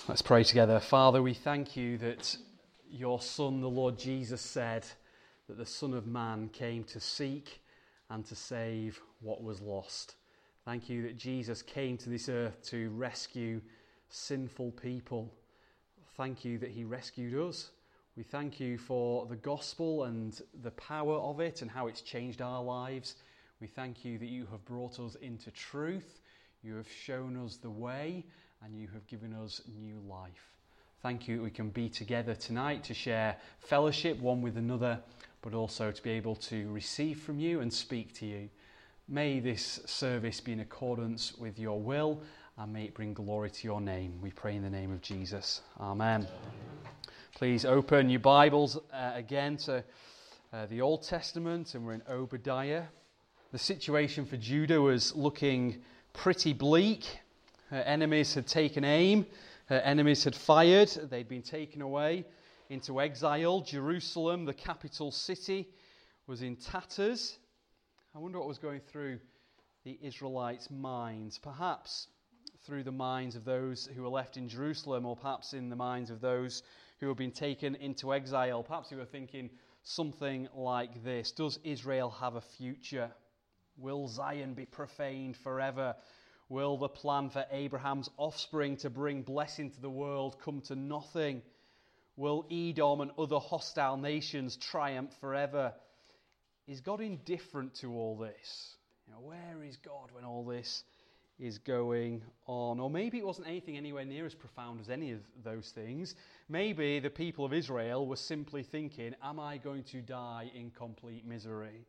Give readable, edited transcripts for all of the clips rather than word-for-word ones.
Let's pray together. Father, we thank you that your Son, the Lord Jesus, said that the Son of Man came to seek and to save what was lost. Thank you that Jesus came to this earth to rescue sinful people. Thank you that he rescued us. We thank you for the gospel and the power of it and how it's changed our lives. We thank you that you have brought us into truth. You have shown us the way and you have given us new life. Thank you that we can be together tonight to share fellowship one with another, but also to be able to receive from you and speak to you. May this service be in accordance with your will and may it bring glory to your name. We pray in the name of Jesus. Amen. Please open your Bibles again to the Old Testament, and we're in Obadiah. The situation for Judah was looking pretty bleak. Her enemies had taken aim. Her enemies had fired. They'd been taken away into exile. Jerusalem, the capital city, was in tatters. I wonder what was going through the Israelites' minds. Perhaps through the minds of those who were left in Jerusalem, or perhaps in the minds of those who had been taken into exile. Perhaps they were thinking something like this: does Israel have a future? Will Zion be profaned forever? Will the plan for Abraham's offspring to bring blessing to the world come to nothing? Will Edom and other hostile nations triumph forever? Is God indifferent to all this? Where is God when all this is going on? Or maybe it wasn't anything anywhere near as profound as any of those things. Maybe the people of Israel were simply thinking, am I going to die in complete misery?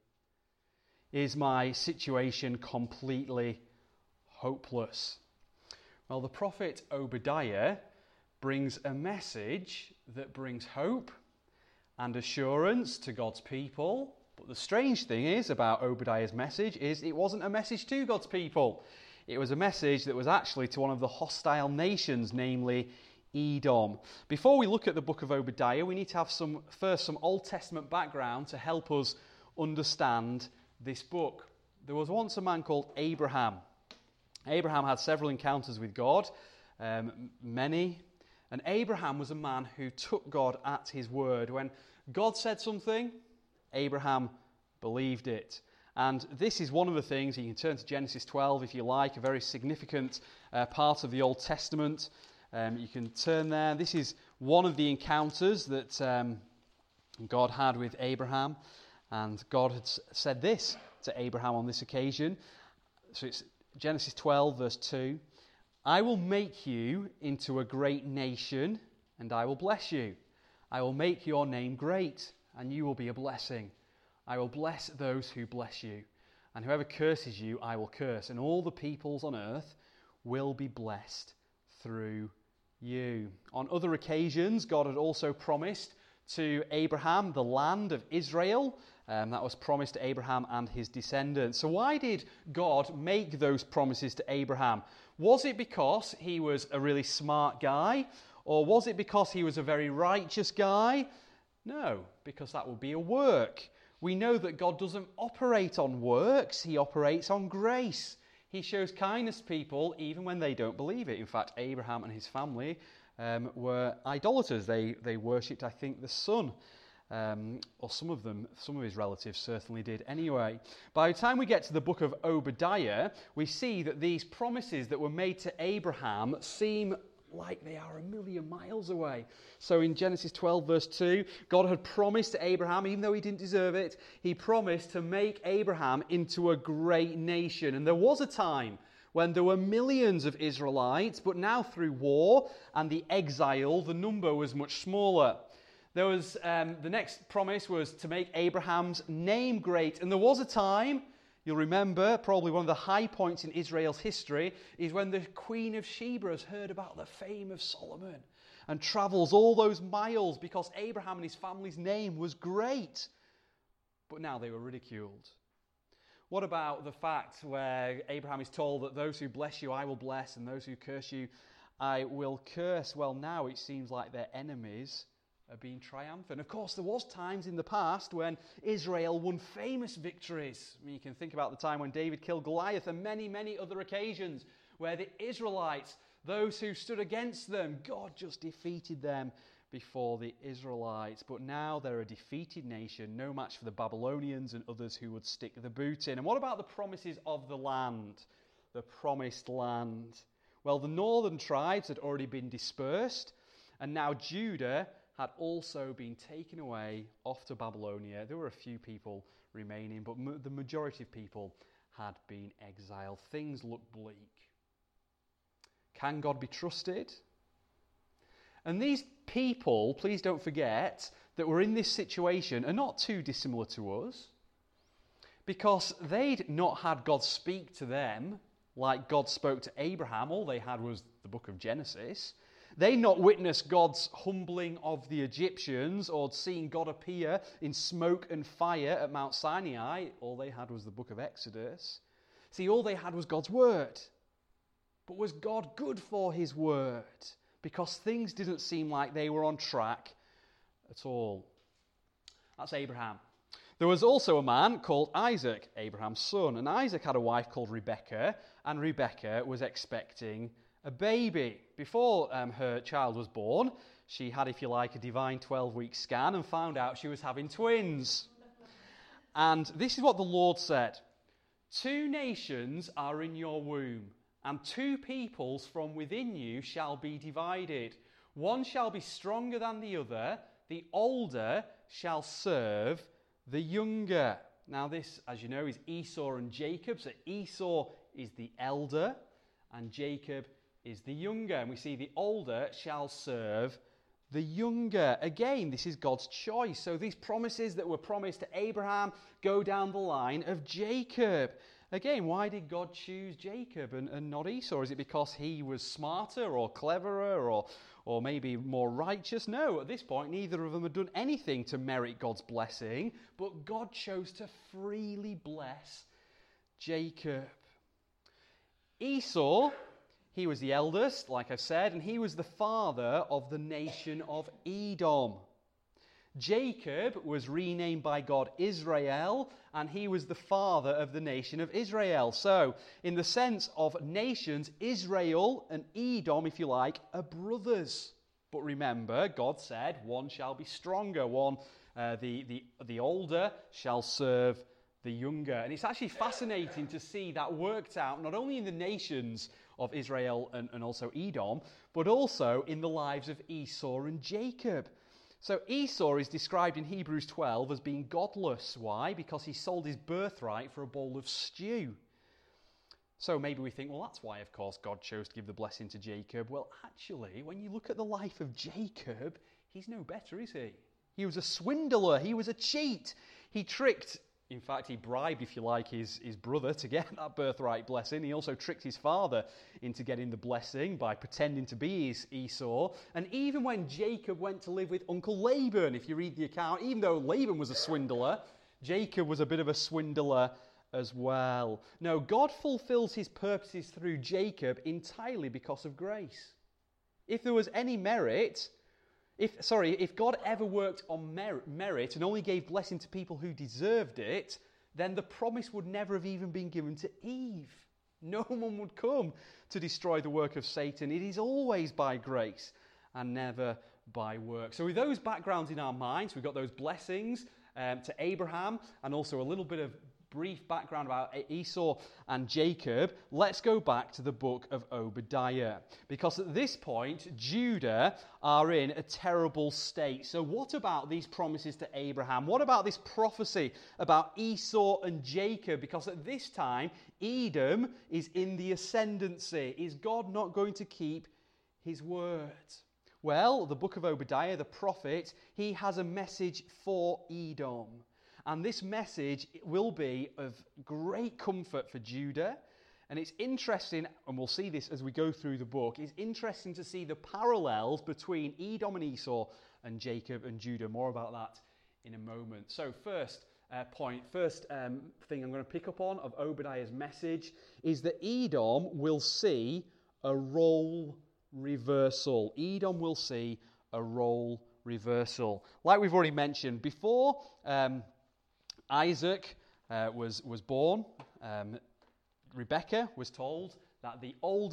Is my situation completely hopeless? Well, the prophet Obadiah brings a message that brings hope and assurance to God's people. But the strange thing is about Obadiah's message is it wasn't a message to God's people. It was a message that was actually to one of the hostile nations, namely Edom. Before we look at the book of Obadiah, we need to have some Old Testament background to help us understand this book. There was once a man called Abraham. Abraham had several encounters with God, many, and Abraham was a man who took God at his word. When God said something, Abraham believed it. And this is one of the things. You can turn to Genesis 12 if you like, a very significant part of the Old Testament. You can turn there. This is one of the encounters that God had with Abraham. And God had said this to Abraham on this occasion. So it's Genesis 12, verse 2. I will make you into a great nation, and I will bless you. I will make your name great, and you will be a blessing. I will bless those who bless you, and whoever curses you, I will curse. And all the peoples on earth will be blessed through you. On other occasions, God had also promised to Abraham the land of Israel. That was promised to Abraham and his descendants. So why did God make those promises to Abraham? Was it because he was a really smart guy? Or was it because he was a very righteous guy? No, because that would be a work. We know that God doesn't operate on works. He operates on grace. He shows kindness to people even when they don't believe it. In fact, Abraham and his family were idolaters. They worshipped, I think, the sun. Or some of his relatives certainly did anyway. By the time we get to the book of Obadiah, we see that these promises that were made to Abraham seem like they are a million miles away. So in Genesis 12, verse 2, God had promised to Abraham, even though he didn't deserve it, he promised to make Abraham into a great nation. And there was a time when there were millions of Israelites, but now through war and the exile, the number was much smaller. There was the next promise was to make Abraham's name great. And there was a time, you'll remember, probably one of the high points in Israel's history, is when the Queen of Sheba has heard about the fame of Solomon and travels all those miles because Abraham and his family's name was great. But now they were ridiculed. What about the fact where Abraham is told that those who bless you I will bless and those who curse you I will curse? Well, now it seems like their enemies are being triumphant. Of course, there was times in the past when Israel won famous victories. I mean, you can think about the time when David killed Goliath and many, many other occasions where the Israelites, Those who stood against them, God just defeated them before the Israelites. But now they're a defeated nation, no match for the Babylonians and others who would stick the boot in. And what about the promises of the land? The promised land. Well, the northern tribes had already been dispersed, and now Judah had also been taken away off to Babylonia. There were a few people remaining, but the majority of people had been exiled. Things look bleak. Can God be trusted? And these people, please don't forget, that were in this situation are not too dissimilar to us, because they'd not had God speak to them like God spoke to Abraham. All they had was the book of Genesis. They'd not witnessed God's humbling of the Egyptians or seen God appear in smoke and fire at Mount Sinai. All they had was the book of Exodus. See, all they had was God's word. But was God good for his word? Because things didn't seem like they were on track at all. That's Abraham. There was also a man called Isaac, Abraham's son. And Isaac had a wife called Rebekah, and Rebekah was expecting a baby. Before her child was born, she had, if you like, a divine 12-week scan and found out she was having twins. And this is what the Lord said. 2 nations are in your womb, and 2 peoples from within you shall be divided. One shall be stronger than the other. The older shall serve the younger. Now this, as you know, is Esau and Jacob. So Esau is the elder, and Jacob is the younger. And we see the older shall serve the younger. Again, this is God's choice. So these promises that were promised to Abraham go down the line of Jacob. Again, why did God choose Jacob and not Esau? Is it because he was smarter or cleverer or maybe more righteous? No, at this point, neither of them had done anything to merit God's blessing, but God chose to freely bless Jacob. Esau, he was the eldest, like I said, and he was the father of the nation of Edom. Jacob was renamed by God Israel, and he was the father of the nation of Israel. So, in the sense of nations, Israel and Edom, if you like, are brothers. But remember, God said, one shall be stronger, the older shall serve the younger. And it's actually fascinating to see that worked out not only in the nations of Israel and also Edom, but also in the lives of Esau and Jacob. So Esau is described in Hebrews 12 as being godless. Why? Because he sold his birthright for a bowl of stew. So maybe we think, well, that's why, of course, God chose to give the blessing to Jacob. Well, actually, when you look at the life of Jacob, he's no better, is he? He was a swindler. He was a cheat. He tricked, in fact, he bribed, if you like, his brother to get that birthright blessing. He also tricked his father into getting the blessing by pretending to be his Esau. And even when Jacob went to live with Uncle Laban, if you read the account, even though Laban was a swindler, Jacob was a bit of a swindler as well. No, God fulfills his purposes through Jacob entirely because of grace. If there was any merit, if God ever worked on merit and only gave blessing to people who deserved it, then the promise would never have even been given to Eve. No one would come to destroy the work of Satan. It is always by grace and never by work. So with those backgrounds in our minds, we've got those blessings to Abraham and also a little bit of brief background about Esau and Jacob. Let's go back to the book of Obadiah, because at this point Judah are in a terrible state. So what about these promises to Abraham? What about this prophecy about Esau and Jacob? Because at this time Edom is in the ascendancy. Is God not going to keep his word? Well, the book of Obadiah, the prophet, he has a message for Edom. And this message will be of great comfort for Judah. And it's interesting, and we'll see this as we go through the book, it's interesting to see the parallels between Edom and Esau and Jacob and Judah. More about that in a moment. So first thing I'm going to pick up on of Obadiah's message is that Edom will see a role reversal. Edom will see a role reversal. Like we've already mentioned before, Isaac was born. Rebekah was told that the older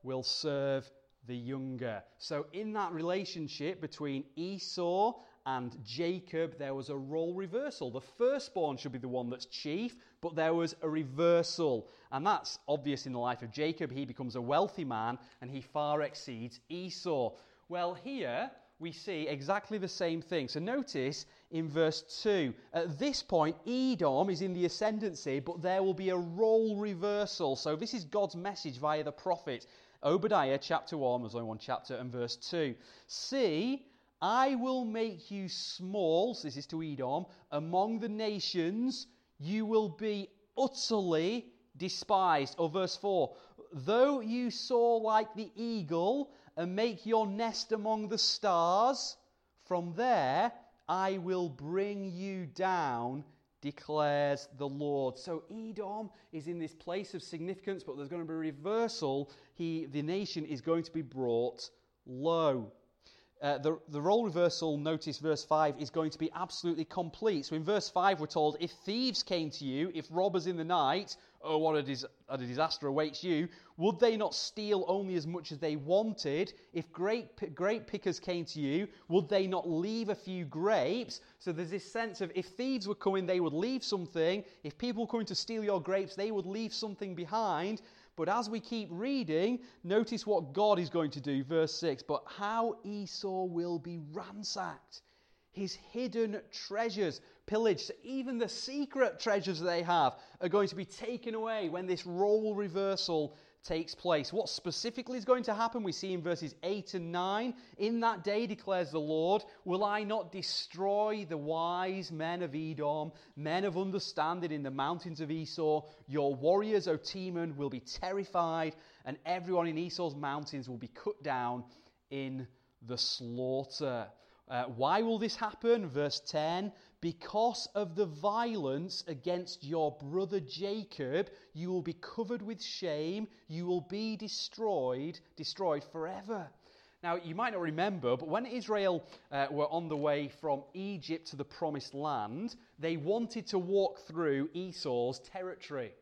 will serve the younger. So in that relationship between Esau and Jacob, there was a role reversal. The firstborn should be the one that's chief, but there was a reversal. And that's obvious in the life of Jacob. He becomes a wealthy man, and he far exceeds Esau. Well, here we see exactly the same thing. So notice in verse 2, at this point, Edom is in the ascendancy, but there will be a role reversal. So this is God's message via the prophet. Obadiah chapter 1, there's only one chapter, and verse 2. See, I will make you small, so this is to Edom, among the nations, you will be utterly despised. Or verse 4, though you soar like the eagle and make your nest among the stars, from there I will bring you down, declares the Lord. So Edom is in this place of significance, but there's going to be a reversal. The nation is going to be brought low. The role reversal, notice verse 5, is going to be absolutely complete. So in verse 5 we're told, if thieves came to you, if robbers in the night, oh, what a disaster awaits you, would they not steal only as much as they wanted? If grape pickers came to you, would they not leave a few grapes? So there's this sense of if thieves were coming, they would leave something. If people were coming to steal your grapes, they would leave something behind. But as we keep reading, notice what God is going to do. Verse 6, but how Esau will be ransacked. His hidden treasures pillaged. So even the secret treasures they have are going to be taken away when this role reversal takes place. What specifically is going to happen? We see in verses 8 and 9. In that day, declares the Lord, will I not destroy the wise men of Edom, men of understanding in the mountains of Esau? Your warriors, O Teman, will be terrified, and everyone in Esau's mountains will be cut down in the slaughter. Why will this happen? Verse 10, because of the violence against your brother Jacob, you will be covered with shame, you will be destroyed forever. Now, you might not remember, but when Israel were on the way from Egypt to the promised land, they wanted to walk through Esau's territory.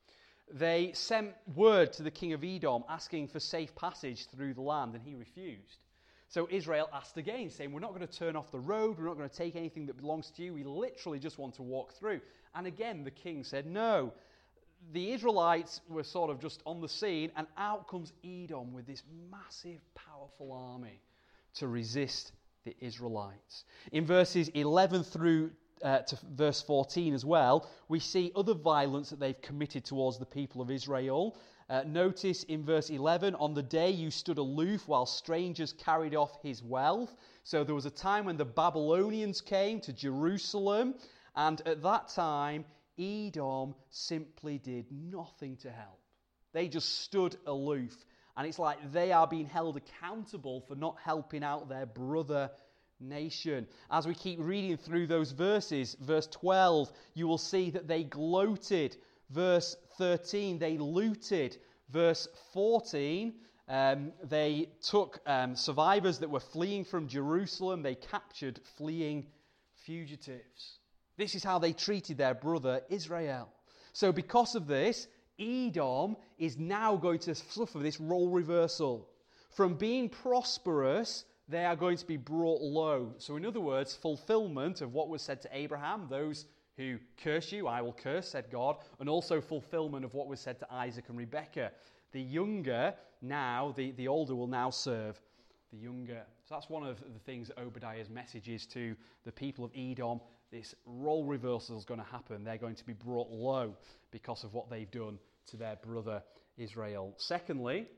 They sent word to the king of Edom asking for safe passage through the land, and he refused. So Israel asked again, saying, we're not going to turn off the road, we're not going to take anything that belongs to you, we literally just want to walk through. And again, the king said no. The Israelites were sort of just on the scene, and out comes Edom with this massive, powerful army to resist the Israelites. In verses 11 through to verse 14 as well, we see other violence that they've committed towards the people of Israel. Notice in verse 11, on the day you stood aloof while strangers carried off his wealth. So there was a time when the Babylonians came to Jerusalem, and at that time, Edom simply did nothing to help. They just stood aloof. And it's like they are being held accountable for not helping out their brother nation. As we keep reading through those verses, verse 12, you will see that they gloated. Verse 13, they looted. Verse 14, they took survivors that were fleeing from Jerusalem. They captured fleeing fugitives. This is how they treated their brother Israel. So because of this, Edom is now going to suffer this role reversal. From being prosperous, they are going to be brought low. So in other words, fulfillment of what was said to Abraham, those who curse you, I will curse, said God, and also fulfillment of what was said to Isaac and Rebekah. The younger now, the older will now serve the younger. So that's one of the things that Obadiah's message is to the people of Edom. This role reversal is going to happen. They're going to be brought low because of what they've done to their brother Israel. Secondly,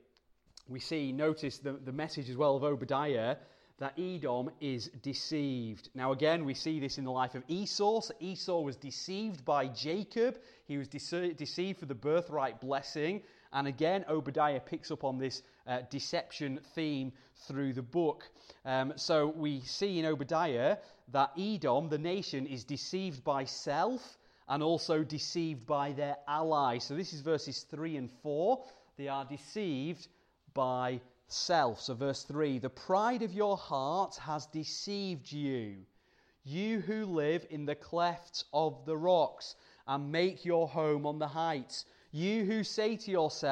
notice the message as well of Obadiah, that Edom is deceived. Now again, we see this in the life of Esau. So Esau was deceived by Jacob. He was deceived for the birthright blessing. And again, Obadiah picks up on this deception theme through the book. So we see in Obadiah that Edom, the nation, is deceived by self and also deceived by their allies. So this is verses 3 and 4. They are deceived by self. So verse 3, the pride of your heart has deceived you, you who live in the clefts of the rocks and make your home on the heights. You who say to yourself,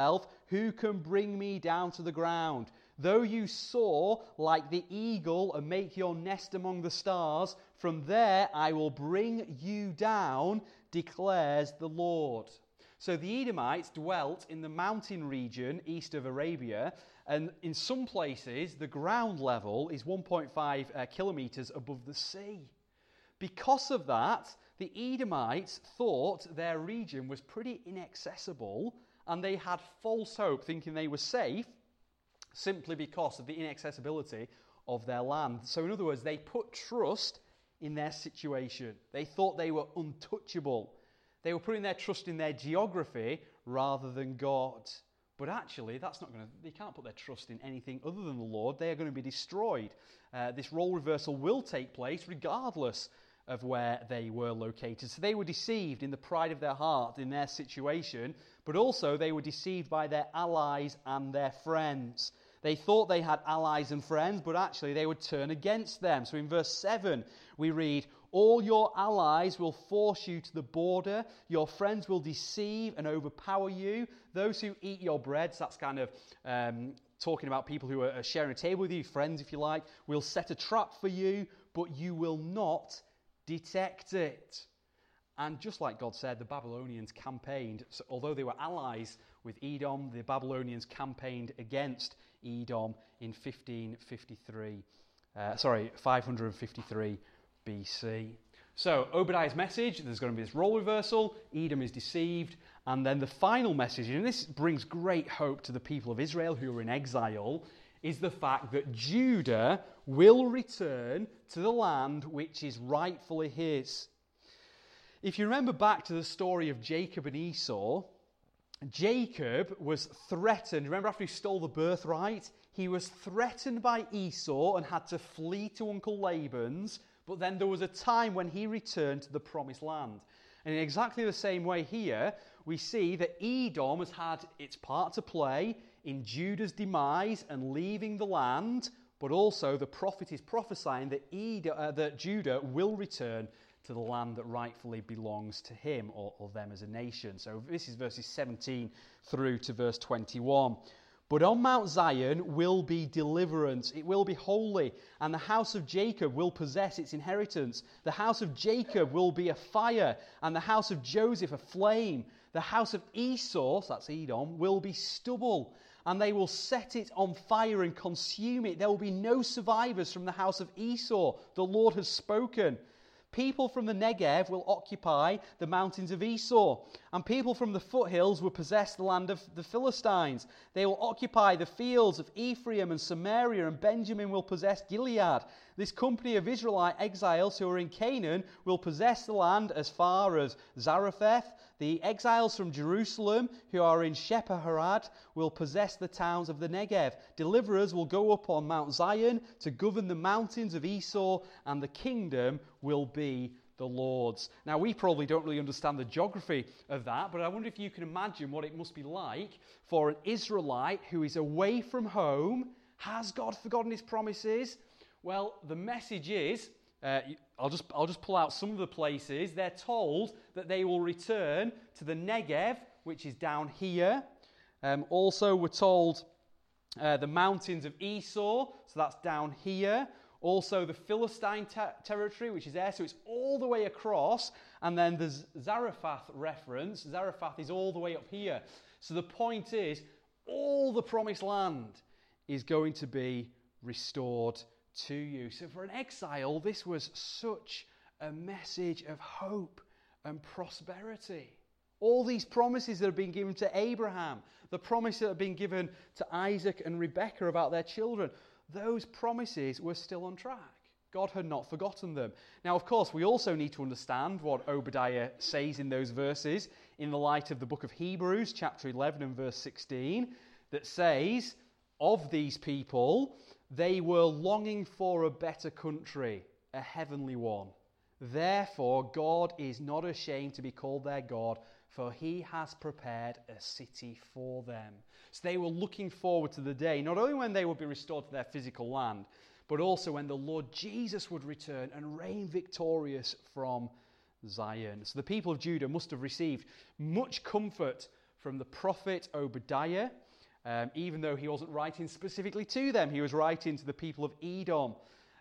who can bring me down to the ground? Though you soar like the eagle and make your nest among the stars, from there I will bring you down, declares the Lord. So the Edomites dwelt in the mountain region east of Arabia, and in some places the ground level is 1.5 kilometers above the sea. Because of that, the Edomites thought their region was pretty inaccessible, and they had false hope, thinking they were safe, simply because of the inaccessibility of their land. So in other words, they put trust in their situation. They thought they were untouchable. They were putting their trust in their geography rather than God. But actually, they can't put their trust in anything other than the Lord. They are going to be destroyed. This role reversal will take place regardless of where they were located. So they were deceived in the pride of their heart in their situation, but also they were deceived by their allies and their friends. They thought they had allies and friends, but actually they would turn against them. So in verse 7, we read, all your allies will force you to the border. Your friends will deceive and overpower you. Those who eat your bread, so that's kind of talking about people who are sharing a table with you, friends if you like, will set a trap for you, but you will not detect it. And just like God said, the Babylonians campaigned. So although they were allies with Edom, the Babylonians campaigned against Edom in 553 BC. So Obadiah's message, there's going to be this role reversal, Edom is deceived, and then the final message, and this brings great hope to the people of Israel who are in exile, is the fact that Judah will return to the land which is rightfully his. If you remember back to the story of Jacob and Esau, Jacob was threatened. Remember after he stole the birthright? He was threatened by Esau and had to flee to Uncle Laban's, but then there was a time when he returned to the promised land. And in exactly the same way here, we see that Edom has had its part to play in Judah's demise and leaving the land, but also the prophet is prophesying that Judah will return to the land that rightfully belongs to him or them as a nation. So this is verses 17 through to verse 21. But on Mount Zion will be deliverance. It will be holy, and the house of Jacob will possess its inheritance. The house of Jacob will be a fire, and the house of Joseph a flame. The house of Esau, so that's Edom, will be stubble, and they will set it on fire and consume it. There will be no survivors from the house of Esau. The Lord has spoken. People from the Negev will occupy the mountains of Esau, and people from the foothills will possess the land of the Philistines. They will occupy the fields of Ephraim and Samaria, and Benjamin will possess Gilead. This company of Israelite exiles who are in Canaan will possess the land as far as Zarephath. The exiles from Jerusalem who are in Shepherharad will possess the towns of the Negev. Deliverers will go up on Mount Zion to govern the mountains of Esau, and the kingdom will be the Lord's. Now, we probably don't really understand the geography of that, but I wonder if you can imagine what it must be like for an Israelite who is away from home. Has God forgotten his promises? Well, the message is, I'll just pull out some of the places. They're told that they will return to the Negev, which is down here. Also, we're told the mountains of Esau, so that's down here. Also, the Philistine territory, which is there, so it's all the way across. And then the Zarephath reference, Zarephath is all the way up here. So the point is, all the promised land is going to be restored to you. So for an exile, this was such a message of hope and prosperity. All these promises that have been given to Abraham, the promises that have been given to Isaac and Rebekah about their children, those promises were still on track. God had not forgotten them. Now, of course, we also need to understand what Obadiah says in those verses in the light of the book of Hebrews, chapter 11 and verse 16, that says, of these people, they were longing for a better country, a heavenly one. Therefore, God is not ashamed to be called their God, for he has prepared a city for them. So they were looking forward to the day, not only when they would be restored to their physical land, but also when the Lord Jesus would return and reign victorious from Zion. So the people of Judah must have received much comfort from the prophet Obadiah. even though he wasn't writing specifically to them. He was writing to the people of Edom.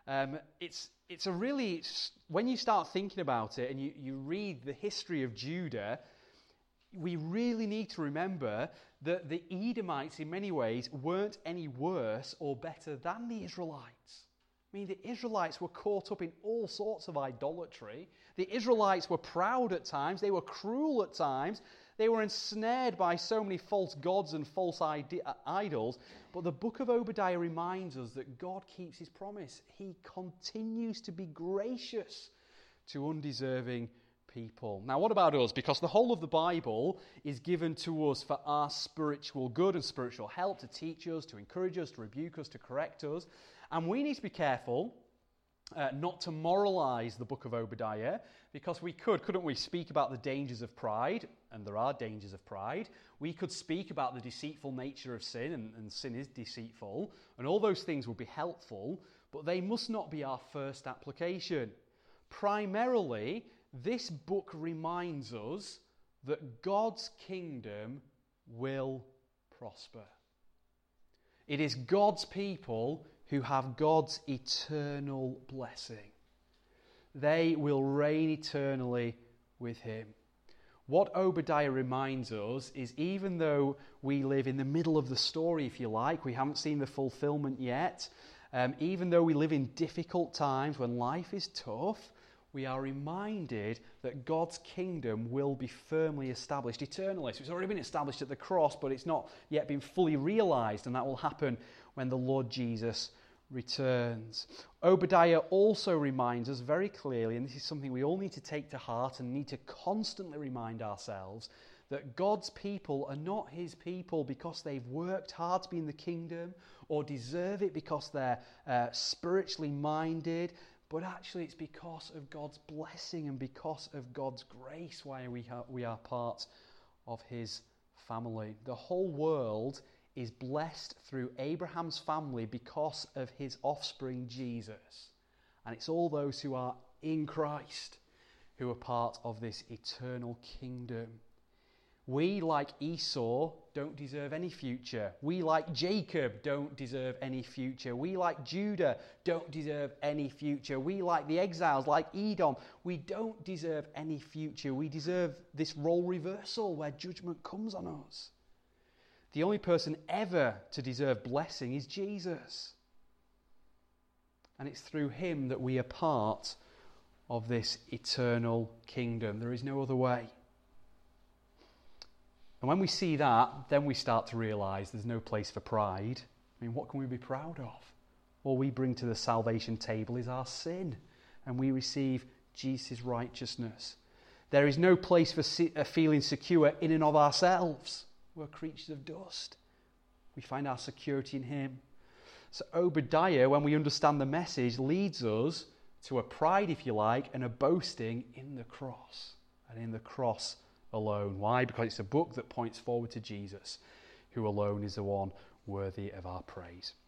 It's a really, when you start thinking about it and you read the history of Judah, we really need to remember that the Edomites in many ways weren't any worse or better than the Israelites. I mean, the Israelites were caught up in all sorts of idolatry. The Israelites were proud at times. They were cruel at times. They were ensnared by so many false gods and false idols. But the book of Obadiah reminds us that God keeps his promise. He continues to be gracious to undeserving people. Now, what about us? Because the whole of the Bible is given to us for our spiritual good and spiritual help, to teach us, to encourage us, to rebuke us, to correct us. And we need to be careful not to moralize the book of Obadiah, because we couldn't we, speak about the dangers of pride, and there are dangers of pride. We could speak about the deceitful nature of sin, and sin is deceitful, and all those things would be helpful, but they must not be our first application. Primarily, this book reminds us that God's kingdom will prosper. It is God's people who have God's eternal blessing. They will reign eternally with him. What Obadiah reminds us is, even though we live in the middle of the story, if you like, we haven't seen the fulfillment yet, even though we live in difficult times when life is tough, we are reminded that God's kingdom will be firmly established eternally. So it's already been established at the cross, but it's not yet been fully realized, and that will happen when the Lord Jesus returns. Obadiah also reminds us very clearly, and this is something we all need to take to heart and need to constantly remind ourselves, that God's people are not his people because they've worked hard to be in the kingdom or deserve it because they're spiritually minded, but actually it's because of God's blessing and because of God's grace why we are part of his family. The whole world is blessed through Abraham's family because of his offspring Jesus. And it's all those who are in Christ who are part of this eternal kingdom. We, like Esau, don't deserve any future. We, like Jacob, don't deserve any future. We, like Judah, don't deserve any future. We, like the exiles, like Edom, we don't deserve any future. We deserve this role reversal where judgment comes on us. The only person ever to deserve blessing is Jesus. And it's through him that we are part of this eternal kingdom. There is no other way. And when we see that, then we start to realise there's no place for pride. I mean, what can we be proud of? All we bring to the salvation table is our sin, and we receive Jesus' righteousness. There is no place for feeling secure in and of ourselves. We're creatures of dust. We find our security in him. So Obadiah, when we understand the message, leads us to a pride, if you like, and a boasting in the cross, and in the cross alone. Why? Because it's a book that points forward to Jesus, who alone is the one worthy of our praise.